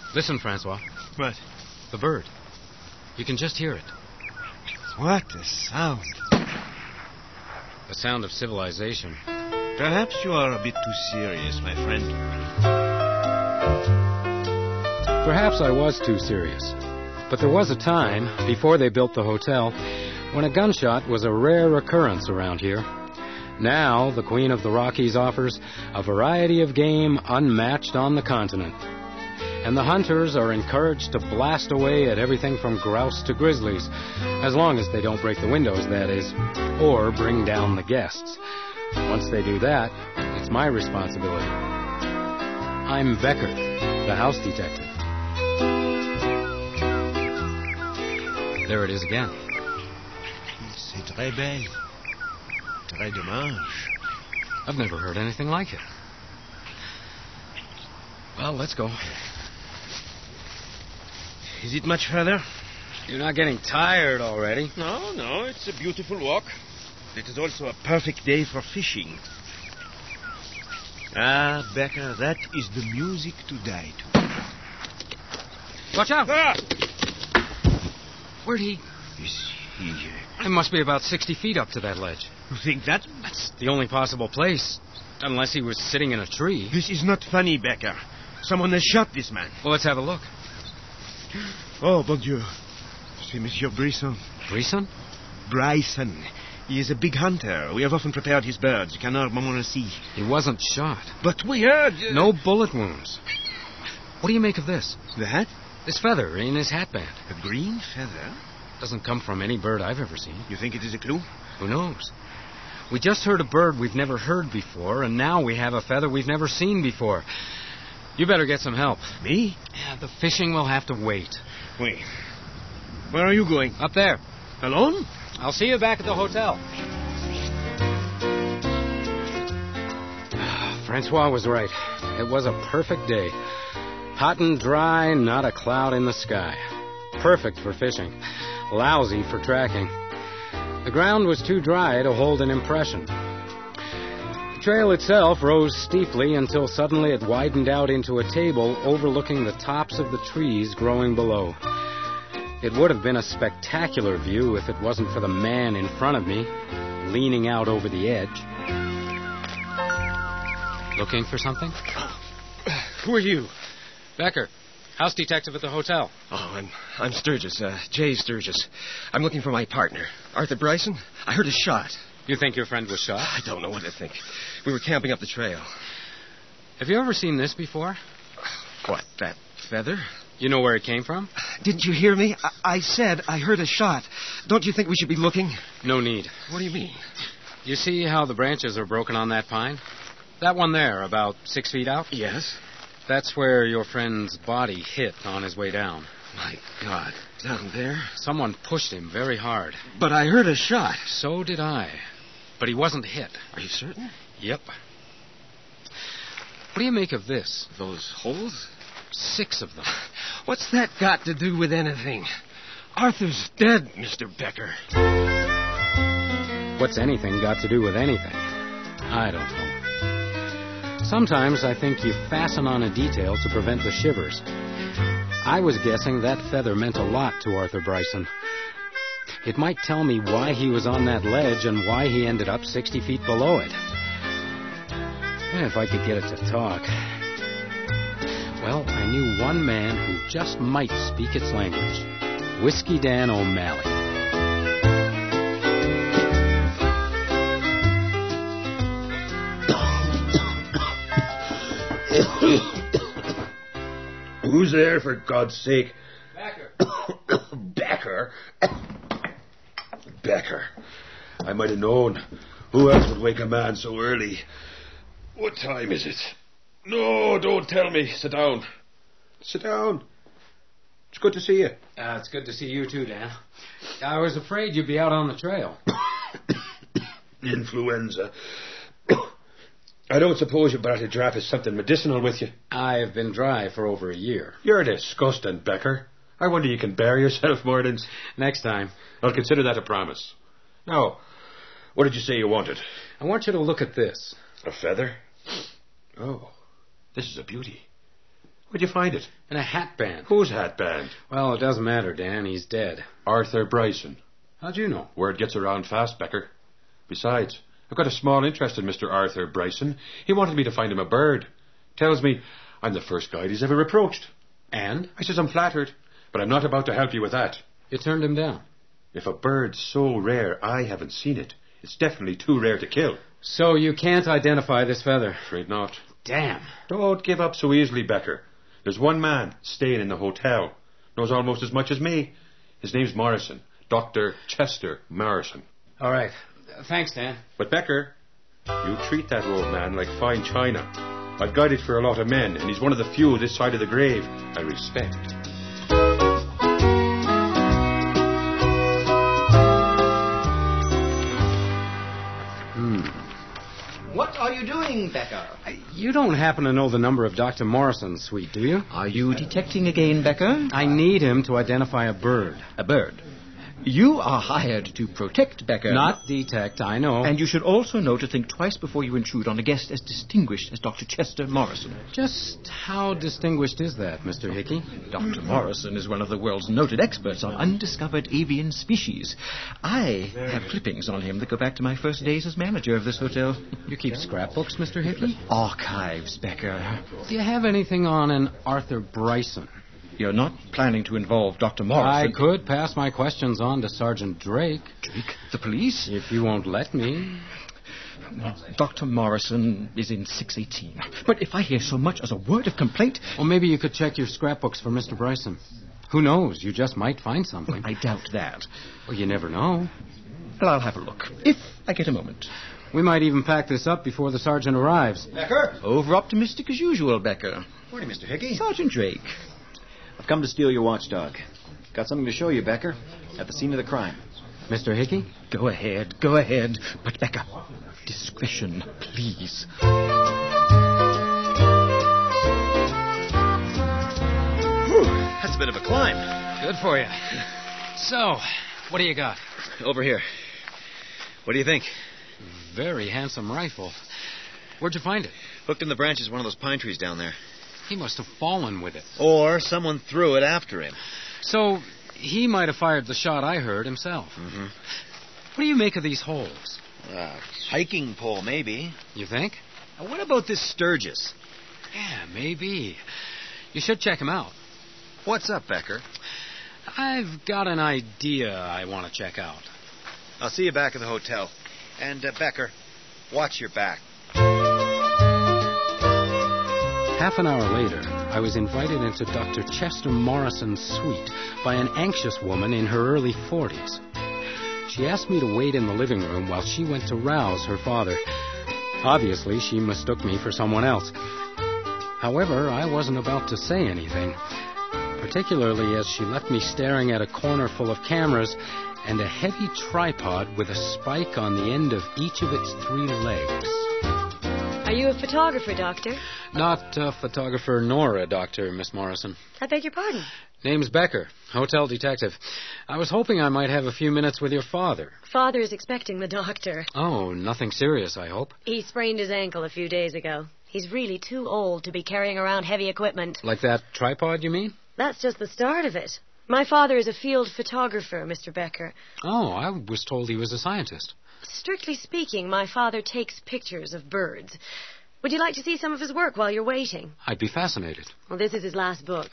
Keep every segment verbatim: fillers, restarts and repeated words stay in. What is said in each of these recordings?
Listen, Francois. What? The bird. You can just hear it. What a sound. The sound of civilization. Perhaps you are a bit too serious, my friend. Perhaps I was too serious. But there was a time, before they built the hotel, when a gunshot was a rare occurrence around here. Now, the Queen of the Rockies offers a variety of game unmatched on the continent. And the hunters are encouraged to blast away at everything from grouse to grizzlies, as long as they don't break the windows, that is, or bring down the guests. Once they do that, it's my responsibility. I'm Becker, the house detective. There it is again. C'est très belle. Très dommage. I've never heard anything like it. Well, let's go. Is it much further? You're not getting tired already. No, no, it's a beautiful walk. It is also a perfect day for fishing. Ah, Becker, that is the music to die to. Watch out! Ah! Where'd he... Is he... Uh... It must be about sixty feet up to that ledge. You think that? That's the only possible place. Unless he was sitting in a tree. This is not funny, Becker. Someone has shot this man. Well, let's have a look. Oh, bon Dieu. C'est Monsieur Brisson. Brisson? Bryson. He is a big hunter. We have often prepared his birds. Canard Montmorency. He wasn't shot. But we heard... Uh... No bullet wounds. What do you make of this? The hat? This feather in his hatband. A green feather? Doesn't come from any bird I've ever seen. You think it is a clue? Who knows? We just heard a bird we've never heard before, and now we have a feather we've never seen before. You better get some help. Me? Yeah, the fishing will have to wait. Wait. Where are you going? Up there. Alone? I'll see you back at the hotel. Francois was right. It was a perfect day. Hot and dry, not a cloud in the sky. Perfect for fishing. Lousy for tracking. The ground was too dry to hold an impression. The trail itself rose steeply until suddenly it widened out into a table overlooking the tops of the trees growing below. It would have been a spectacular view if it wasn't for the man in front of me, leaning out over the edge. Looking for something? Who are you? Becker, house detective at the hotel. Oh, I'm I'm Sturgis, uh, Jay Sturgis. I'm looking for my partner, Arthur Bryson. I heard a shot. You think your friend was shot? I don't know what to think. We were camping up the trail. Have you ever seen this before? What, that feather? You know where it came from? Didn't you hear me? I, I said I heard a shot. Don't you think we should be looking? No need. What do you mean? You see how the branches are broken on that pine? That one there, about six feet out? Yes. That's where your friend's body hit on his way down. My God, down there? Someone pushed him very hard. But I heard a shot. So did I. But he wasn't hit. Are you certain? Yep. What do you make of this? Those holes? Six of them. What's that got to do with anything? Arthur's dead, Mister Becker. What's anything got to do with anything? I don't know. Sometimes I think you fasten on a detail to prevent the shivers. I was guessing that feather meant a lot to Arthur Bryson. It might tell me why he was on that ledge and why he ended up sixty feet below it. If I could get it to talk. Well, I knew one man who just might speak its language. Whiskey Dan O'Malley. Who's there, for God's sake? Becker. Becker? Becker. I might have known. Who else would wake a man so early? What time is it? No, don't tell me. Sit down. Sit down. It's good to see you. Uh, it's good to see you too, Dan. I was afraid you'd be out on the trail. Influenza. I don't suppose you brought a drop of something medicinal with you. I've been dry for over a year. You're disgusting, Becker. I wonder you can bear yourself more than... Next time. I'll consider that a promise. Now, what did you say you wanted? I want you to look at this. A feather? Oh, this is a beauty. Where'd you find it? In a hat band. Whose hat band? Well, it doesn't matter, Dan. He's dead. Arthur Bryson. How'd you know? Word gets around fast, Becker. Besides, I've got a small interest in Mister Arthur Bryson. He wanted me to find him a bird. Tells me I'm the first guide he's ever approached. And? I says I'm flattered, but I'm not about to help you with that. You turned him down. If a bird's so rare I haven't seen it, it's definitely too rare to kill. So you can't identify this feather? Afraid not. Damn. Don't give up so easily, Becker. There's one man staying in the hotel. Knows almost as much as me. His name's Morrison. Doctor Chester Morrison. All right. Uh, thanks, Dan. But, Becker, you treat that old man like fine china. I've guided for a lot of men, and he's one of the few this side of the grave I respect. What are you doing, Becker? You don't happen to know the number of Doctor Morrison's suite, do you? Are you detecting again, Becker? I need him to identify a bird. A bird. You are hired to protect Becker. Not detect, I know. And you should also know to think twice before you intrude on a guest as distinguished as Doctor Chester Morrison. Just how distinguished is that, Mister Hickey? Doctor Morrison is one of the world's noted experts on undiscovered avian species. I have clippings on him that go back to my first days as manager of this hotel. You keep scrapbooks, Mister Hickey? Archives, Becker. Do you have anything on an Arthur Bryson? You're not planning to involve Doctor Morrison? I could pass my questions on to Sergeant Drake. Drake? The police? If you won't let me. Doctor Morrison is in six eighteen. But if I hear so much as a word of complaint... Well, maybe you could check your scrapbooks for Mister Bryson. Who knows? You just might find something. I doubt that. Well, you never know. Well, I'll have a look, if I get a moment. We might even pack this up before the sergeant arrives. Becker? Over-optimistic as usual, Becker. Morning, Mister Hickey. Sergeant Drake. I've come to steal your watchdog. Got something to show you, Becker. At the scene of the crime. Mister Hickey? Go ahead, go ahead. But, Becker, discretion, please. Whew, that's a bit of a climb. Good for you. So, what do you got? Over here. What do you think? Very handsome rifle. Where'd you find it? Hooked in the branches of one of those pine trees down there. He must have fallen with it. Or someone threw it after him. So, he might have fired the shot I heard himself. Mm-hmm. What do you make of these holes? Uh, hiking pole, maybe. You think? Uh, what about this Sturgis? Yeah, maybe. You should check him out. What's up, Becker? I've got an idea I want to check out. I'll see you back at the hotel. And, uh, Becker, watch your back. Half an hour later, I was invited into Doctor Chester Morrison's suite by an anxious woman in her early forties. She asked me to wait in the living room while she went to rouse her father. Obviously, she mistook me for someone else. However, I wasn't about to say anything, particularly as she left me staring at a corner full of cameras and a heavy tripod with a spike on the end of each of its three legs. Are you a photographer, Doctor? Not a photographer nor a doctor, Miss Morrison. I beg your pardon? Name's Becker, hotel detective. I was hoping I might have a few minutes with your father. Father is expecting the doctor. Oh, nothing serious, I hope. He sprained his ankle a few days ago. He's really too old to be carrying around heavy equipment. Like that tripod, you mean? That's just the start of it. My father is a field photographer, Mister Becker. Oh, I was told he was a scientist. Strictly speaking, my father takes pictures of birds. Would you like to see some of his work while you're waiting? I'd be fascinated. Well, this is his last book.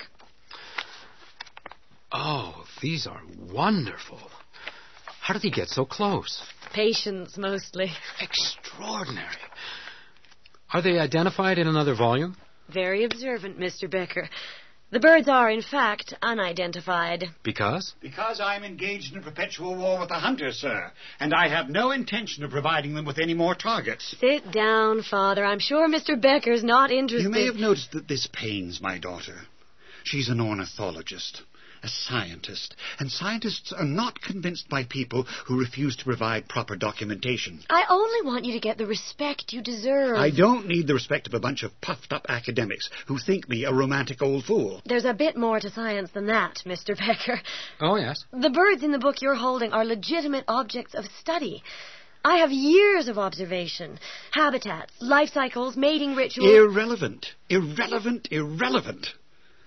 Oh, these are wonderful. How did he get so close? Patience, mostly. Extraordinary. Are they identified in another volume? Very observant, Mister Becker. The birds are, in fact, unidentified. Because? Because I'm engaged in a perpetual war with the hunters, sir, and I have no intention of providing them with any more targets. Sit down, Father. I'm sure Mister Becker's not interested. You may have noticed that this pains my daughter. She's an ornithologist, a scientist, and scientists are not convinced by people who refuse to provide proper documentation. I only want you to get the respect you deserve. I don't need the respect of a bunch of puffed-up academics who think me a romantic old fool. There's a bit more to science than that, Mister Becker. Oh, yes. The birds in the book you're holding are legitimate objects of study. I have years of observation. Habitats, life cycles, mating rituals. Irrelevant. Irrelevant. Irrelevant.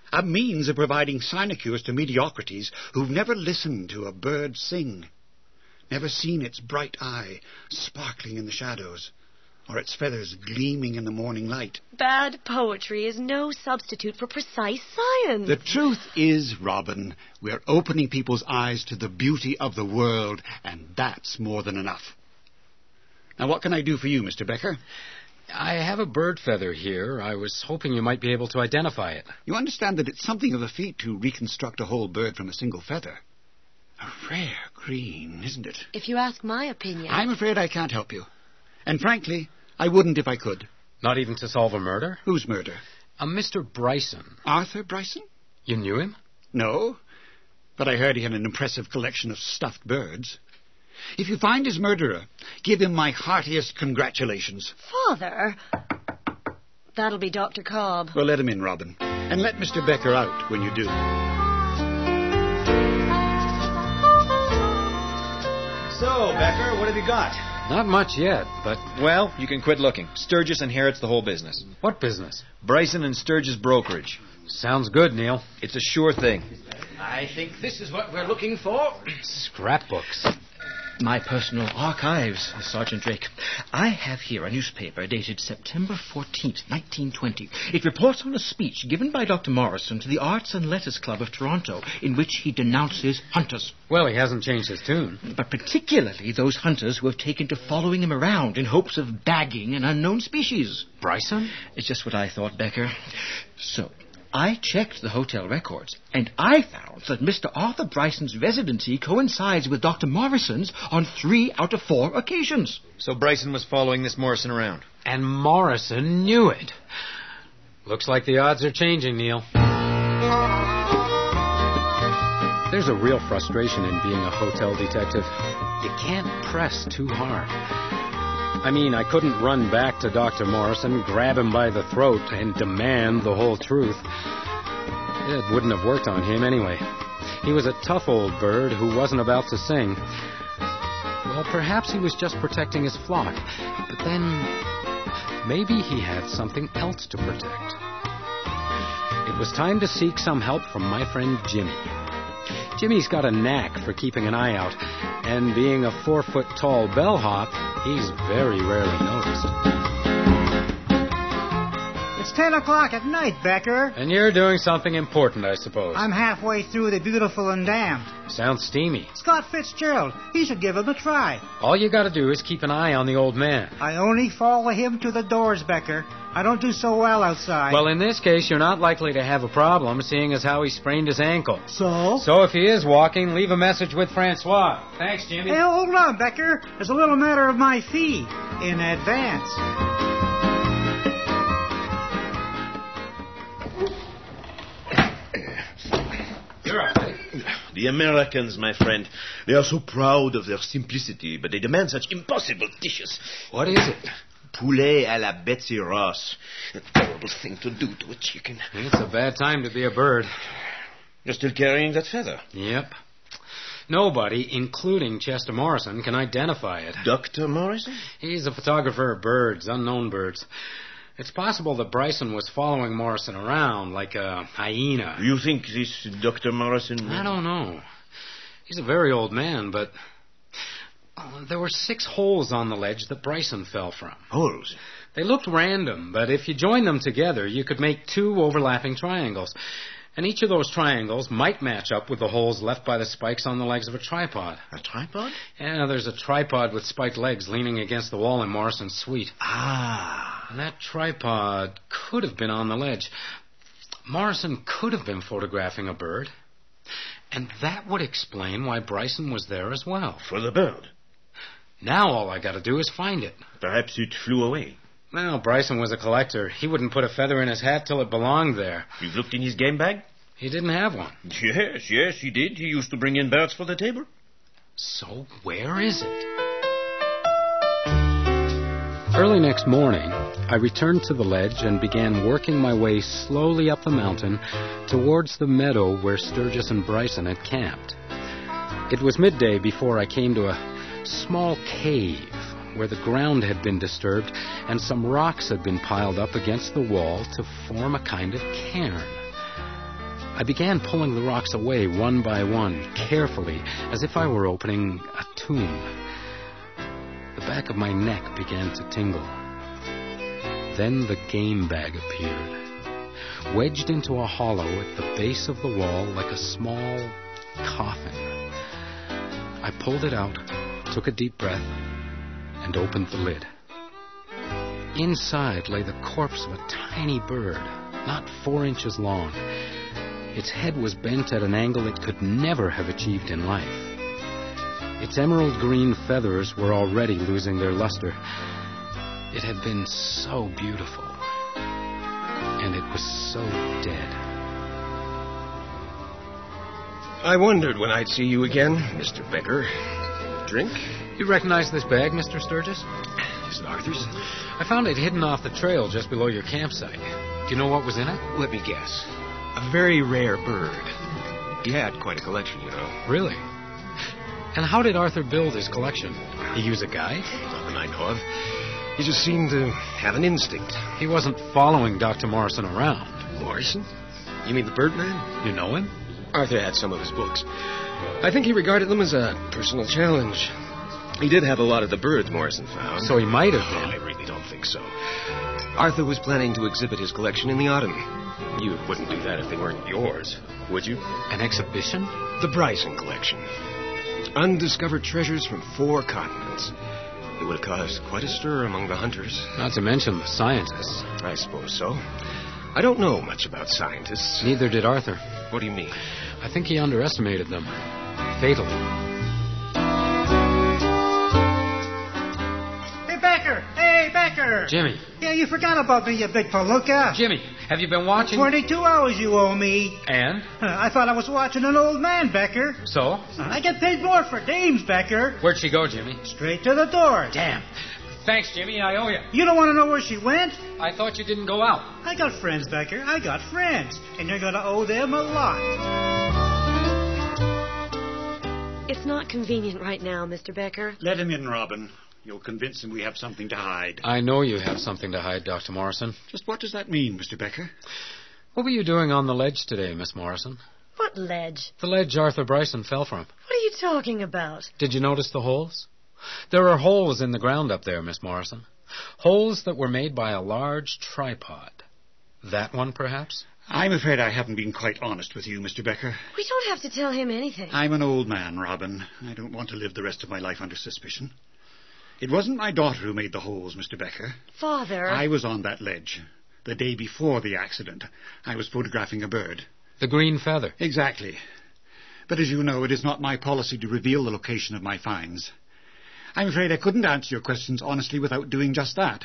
A means of providing sinecures to mediocrities who've never listened to a bird sing, never seen its bright eye sparkling in the shadows, or its feathers gleaming in the morning light. Bad poetry is no substitute for precise science. The truth is, Robin, we're opening people's eyes to the beauty of the world, and that's more than enough. Now, what can I do for you, Mister Becker? I have a bird feather here. I was hoping you might be able to identify it. You understand that it's something of a feat to reconstruct a whole bird from a single feather. A rare green, isn't it? If you ask my opinion... I'm afraid I can't help you. And frankly, I wouldn't if I could. Not even to solve a murder? Whose murder? A Mister Bryson. Arthur Bryson? You knew him? No, but I heard he had an impressive collection of stuffed birds. If you find his murderer, give him my heartiest congratulations. Father? That'll be Doctor Cobb. Well, let him in, Robin. And let Mister Becker out when you do. So, Becker, what have you got? Not much yet, but... Well, you can quit looking. Sturgis inherits the whole business. What business? Bryson and Sturgis Brokerage. Sounds good, Neil. It's a sure thing. I think this is what we're looking for. Scrapbooks. My personal archives, Sergeant Drake. I have here a newspaper dated September fourteenth, nineteen twenty. It reports on a speech given by Doctor Morrison to the Arts and Letters Club of Toronto, in which he denounces hunters. Well, he hasn't changed his tune. But particularly those hunters who have taken to following him around in hopes of bagging an unknown species. Bryson? It's just what I thought, Becker. So... I checked the hotel records, and I found that Mister Arthur Bryson's residency coincides with Doctor Morrison's on three out of four occasions. So Bryson was following this Morrison around. And Morrison knew it. Looks like the odds are changing, Neil. There's a real frustration in being a hotel detective. You can't press too hard. I mean, I couldn't run back to Doctor Morrison, grab him by the throat, and demand the whole truth. It wouldn't have worked on him anyway. He was a tough old bird who wasn't about to sing. Well, perhaps he was just protecting his flock. But then, maybe he had something else to protect. It was time to seek some help from my friend Jimmy. Jimmy's got a knack for keeping an eye out, and being a four-foot-tall bellhop, he's very rarely noticed. It's ten o'clock at night, Becker. And you're doing something important, I suppose. I'm halfway through The Beautiful and Damned. Sounds steamy. Scott Fitzgerald. He should give him a try. All you gotta do is keep an eye on the old man. I only follow him to the doors, Becker. I don't do so well outside. Well, in this case, you're not likely to have a problem, seeing as how he sprained his ankle. So? So if he is walking, leave a message with Francois. Thanks, Jimmy. Hey, hold on, Becker. There's a little matter of my fee. In advance. You're up, eh? The Americans, my friend, they are so proud of their simplicity, but they demand such impossible dishes. What is it? Poulet à la Betsy Ross. A terrible thing to do to a chicken. It's a bad time to be a bird. You're still carrying that feather? Yep. Nobody, including Chester Morrison, can identify it. Doctor Morrison? He's a photographer of birds, unknown birds. It's possible that Bryson was following Morrison around like a hyena. You think this Doctor Morrison... I don't know. He's a very old man, but... Uh, there were six holes on the ledge that Bryson fell from. Holes? They looked random, but if you joined them together, you could make two overlapping triangles. And each of those triangles might match up with the holes left by the spikes on the legs of a tripod. A tripod? Yeah, there's a tripod with spiked legs leaning against the wall in Morrison's suite. Ah. And that tripod could have been on the ledge. Morrison could have been photographing a bird. And that would explain why Bryson was there as well. For the bird? Now all I gotta do is find it. Perhaps it flew away. Well, Bryson was a collector. He wouldn't put a feather in his hat till it belonged there. You've looked in his game bag? He didn't have one. Yes, yes, he did. He used to bring in birds for the table. So where is it? Early next morning, I returned to the ledge and began working my way slowly up the mountain towards the meadow where Sturgis and Bryson had camped. It was midday before I came to a small cave where the ground had been disturbed and some rocks had been piled up against the wall to form a kind of cairn. I began pulling the rocks away one by one, carefully, as if I were opening a tomb. The back of my neck began to tingle. Then the game bag appeared, wedged into a hollow at the base of the wall like a small coffin. I pulled it out, took a deep breath, and opened the lid. Inside lay the corpse of a tiny bird, not four inches long. Its head was bent at an angle it could never have achieved in life. Its emerald green feathers were already losing their luster. It had been so beautiful, and it was so dead. I wondered when I'd see you again, Mister Becker. Drink? You recognize this bag, Mister Sturgis? Is it Arthur's? I found it hidden off the trail just below your campsite. Do you know what was in it? Let me guess. A very rare bird. He had quite a collection, you know. Really? And how did Arthur build his collection? He use a guide? Nothing I know of. He just seemed to have an instinct. He wasn't following Doctor Morrison around. Morrison? You mean the Birdman? You know him? Arthur had some of his books. I think he regarded them as a personal challenge. He did have a lot of the birds Morrison found. So he might have been. Oh, I really don't think so. Arthur was planning to exhibit his collection in the autumn. You wouldn't do that if they weren't yours, would you? An exhibition? The Bryson collection. Undiscovered treasures from four continents. It would have caused quite a stir among the hunters. Not to mention the scientists. I suppose so. I don't know much about scientists. Neither did Arthur. What do you mean? I think he underestimated them. Fatally. Hey, Becker! Hey, Becker! Jimmy. Yeah, you forgot about me, you big palooka. Jimmy, have you been watching? twenty-two hours you owe me. And? Uh, I thought I was watching an old man, Becker. So? Uh, I get paid more for dames, Becker. Where'd she go, Jimmy? Straight to the door. Damn. Thanks, Jimmy. I owe you. You don't want to know where she went? I thought you didn't go out. I got friends, Becker. I got friends. And you're going to owe them a lot. It's not convenient right now, Mister Becker. Let him in, Robin. You'll convince him we have something to hide. I know you have something to hide, Doctor Morrison. Just what does that mean, Mister Becker? What were you doing on the ledge today, Miss Morrison? What ledge? The ledge Arthur Bryson fell from. What are you talking about? Did you notice the holes? There are holes in the ground up there, Miss Morrison. Holes that were made by a large tripod. That one, perhaps? I'm afraid I haven't been quite honest with you, Mister Becker. We don't have to tell him anything. I'm an old man, Robin. I don't want to live the rest of my life under suspicion. It wasn't my daughter who made the holes, Mister Becker. Father. I was on that ledge. The day before the accident, I was photographing a bird. The green feather. Exactly. But as you know, it is not my policy to reveal the location of my finds. I'm afraid I couldn't answer your questions honestly without doing just that.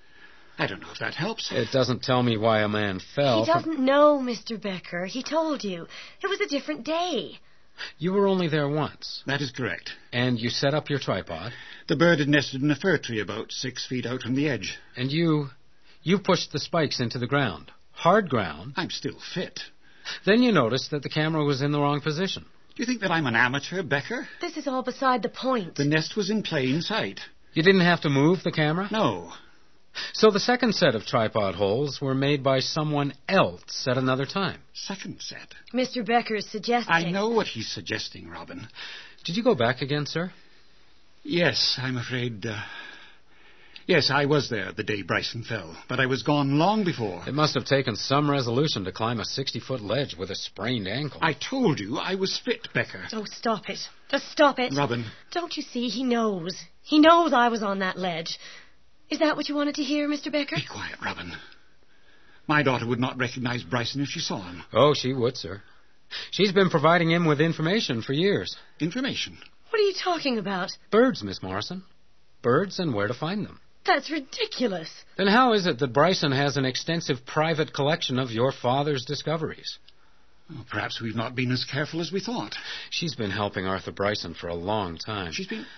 I don't know if that helps. It doesn't tell me why a man fell. He doesn't from... know, Mister Becker. He told you. It was a different day. You were only there once. That is correct. And you set up your tripod. The bird had nested in a fir tree about six feet out from the edge. And you... you pushed the spikes into the ground. Hard ground. I'm still fit. Then you noticed that the camera was in the wrong position. Do you think that I'm an amateur, Becker? This is all beside the point. The nest was in plain sight. You didn't have to move the camera? No. So the second set of tripod holes were made by someone else at another time? Second set? Mister Becker is suggesting... I know what he's suggesting, Robin. Did you go back again, sir? Yes, I'm afraid... Uh... Yes, I was there the day Bryson fell, but I was gone long before. It must have taken some resolution to climb a sixty-foot ledge with a sprained ankle. I told you I was fit, Becker. Oh, stop it. Just stop it. Robin. Don't you see? He knows. He knows I was on that ledge. Is that what you wanted to hear, Mister Becker? Be quiet, Robin. My daughter would not recognize Bryson if she saw him. Oh, she would, sir. She's been providing him with information for years. Information? What are you talking about? Birds, Miss Morrison. Birds and where to find them. That's ridiculous. Then how is it that Bryson has an extensive private collection of your father's discoveries? Well, perhaps we've not been as careful as we thought. She's been helping Arthur Bryson for a long time. She's been...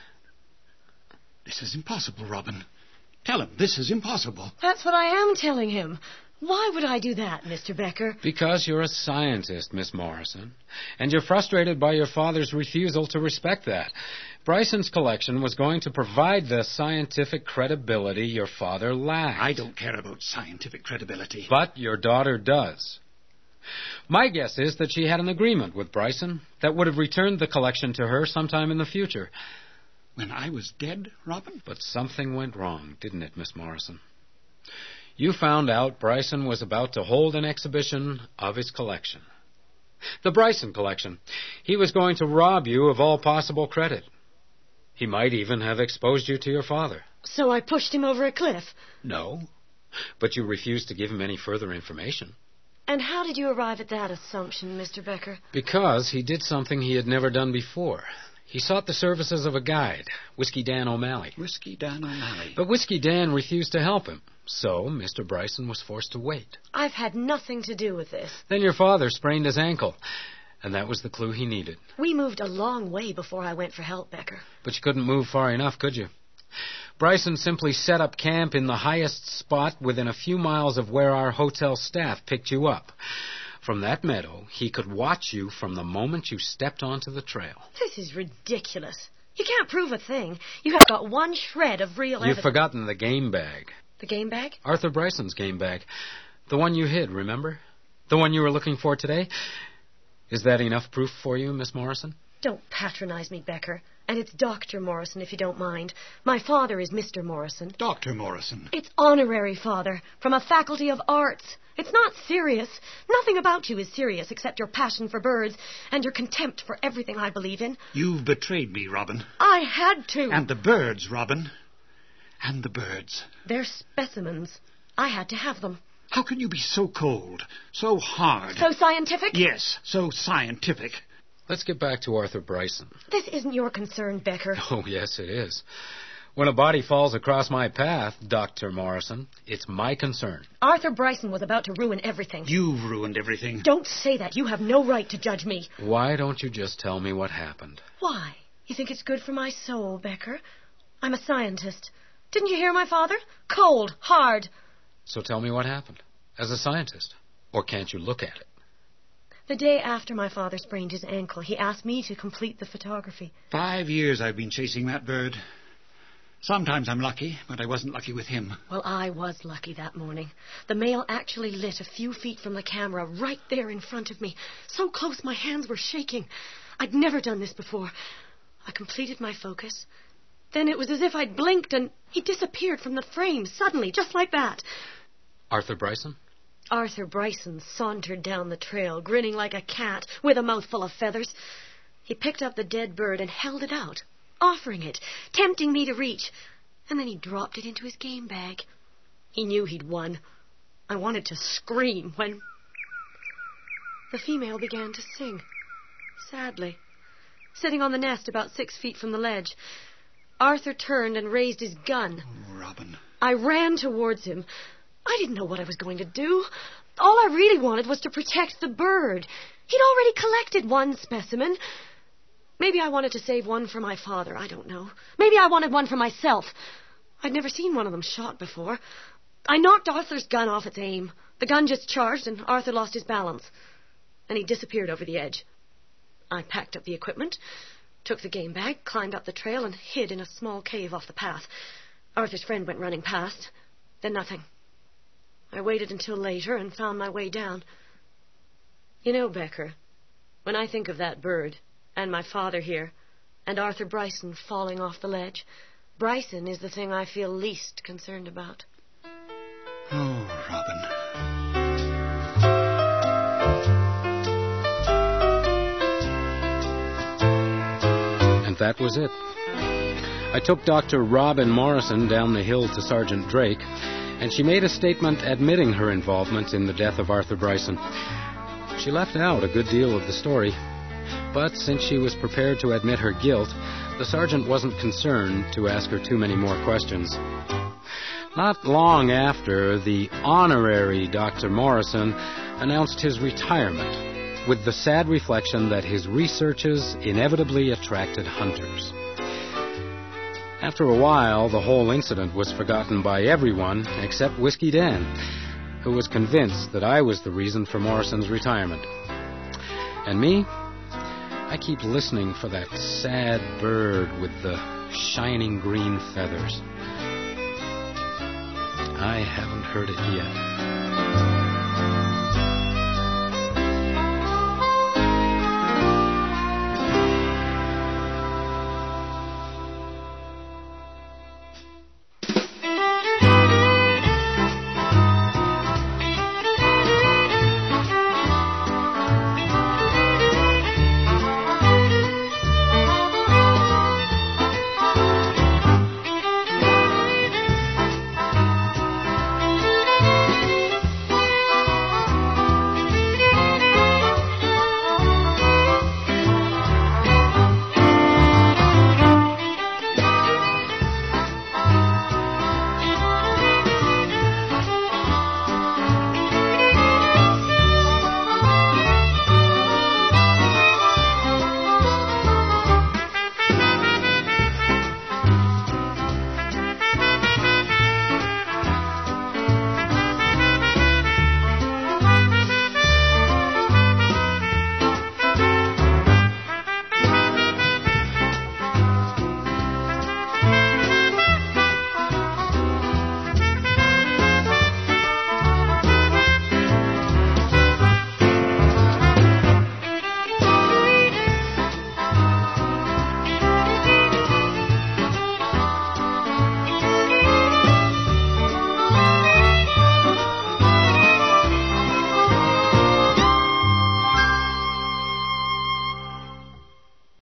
This is impossible, Robin. Tell him this is impossible. That's what I am telling him. Why would I do that, Mister Becker? Because you're a scientist, Miss Morrison. And you're frustrated by your father's refusal to respect that. Bryson's collection was going to provide the scientific credibility your father lacked. I don't care about scientific credibility. But your daughter does. My guess is that she had an agreement with Bryson that would have returned the collection to her sometime in the future. When I was dead, Robin? But something went wrong, didn't it, Miss Morrison? You found out Bryson was about to hold an exhibition of his collection. The Bryson collection. He was going to rob you of all possible credit. He might even have exposed you to your father. So I pushed him over a cliff? No, but you refused to give him any further information. And how did you arrive at that assumption, Mister Becker? Because he did something he had never done before. He sought the services of a guide, Whiskey Dan O'Malley. Whiskey Dan O'Malley. But Whiskey Dan refused to help him, so Mister Bryson was forced to wait. I've had nothing to do with this. Then your father sprained his ankle, and that was the clue he needed. We moved a long way before I went for help, Becker. But you couldn't move far enough, could you? Bryson simply set up camp in the highest spot within a few miles of where our hotel staff picked you up. From that meadow, he could watch you from the moment you stepped onto the trail. This is ridiculous. You can't prove a thing. You have got one shred of real evidence. You've forgotten the game bag. The game bag? Arthur Bryson's game bag. The one you hid, remember? The one you were looking for today? Is that enough proof for you, Miss Morrison? Don't patronize me, Becker. And it's Doctor Morrison, if you don't mind. My father is Mister Morrison. Doctor Morrison. It's honorary, Father, from a faculty of arts. It's not serious. Nothing about you is serious except your passion for birds and your contempt for everything I believe in. You've betrayed me, Robin. I had to. And the birds, Robin. And the birds. They're specimens. I had to have them. How can you be so cold, so hard? So scientific? Yes, so scientific. Let's get back to Arthur Bryson. This isn't your concern, Becker. Oh, yes, it is. When a body falls across my path, Doctor Morrison, it's my concern. Arthur Bryson was about to ruin everything. You've ruined everything. Don't say that. You have no right to judge me. Why don't you just tell me what happened? Why? You think it's good for my soul, Becker? I'm a scientist. Didn't you hear my father? Cold, hard. So tell me what happened, as a scientist. Or can't you look at it? The day after my father sprained his ankle, he asked me to complete the photography. Five years I've been chasing that bird. Sometimes I'm lucky, but I wasn't lucky with him. Well, I was lucky that morning. The male actually lit a few feet from the camera, right there in front of me. So close my hands were shaking. I'd never done this before. I completed my focus. Then it was as if I'd blinked and he disappeared from the frame suddenly, just like that. Arthur Bryson? Arthur Bryson sauntered down the trail, grinning like a cat, with a mouthful of feathers. He picked up the dead bird and held it out, offering it, tempting me to reach. And then he dropped it into his game bag. He knew he'd won. I wanted to scream when the female began to sing, sadly, sitting on the nest about six feet from the ledge. Arthur turned and raised his gun. Oh, Robin. I ran towards him. I didn't know what I was going to do. All I really wanted was to protect the bird. He'd already collected one specimen. Maybe I wanted to save one for my father, I don't know. Maybe I wanted one for myself. I'd never seen one of them shot before. I knocked Arthur's gun off its aim. The gun just charged and Arthur lost his balance. And he disappeared over the edge. I packed up the equipment, took the game bag, climbed up the trail, and hid in a small cave off the path. Arthur's friend went running past. Then nothing. I waited until later and found my way down. You know, Becker, when I think of that bird, and my father here, and Arthur Bryson falling off the ledge, Bryson is the thing I feel least concerned about. Oh, Robin. And that was it. I took Doctor Robin Morrison down the hill to Sergeant Drake, and she made a statement admitting her involvement in the death of Arthur Bryson. She left out a good deal of the story, but since she was prepared to admit her guilt, the sergeant wasn't concerned to ask her too many more questions. Not long after, the honorary Doctor Morrison announced his retirement, with the sad reflection that his researches inevitably attracted hunters. After a while, the whole incident was forgotten by everyone except Whiskey Dan, who was convinced that I was the reason for Morrison's retirement. And me? I keep listening for that sad bird with the shining green feathers. I haven't heard it yet.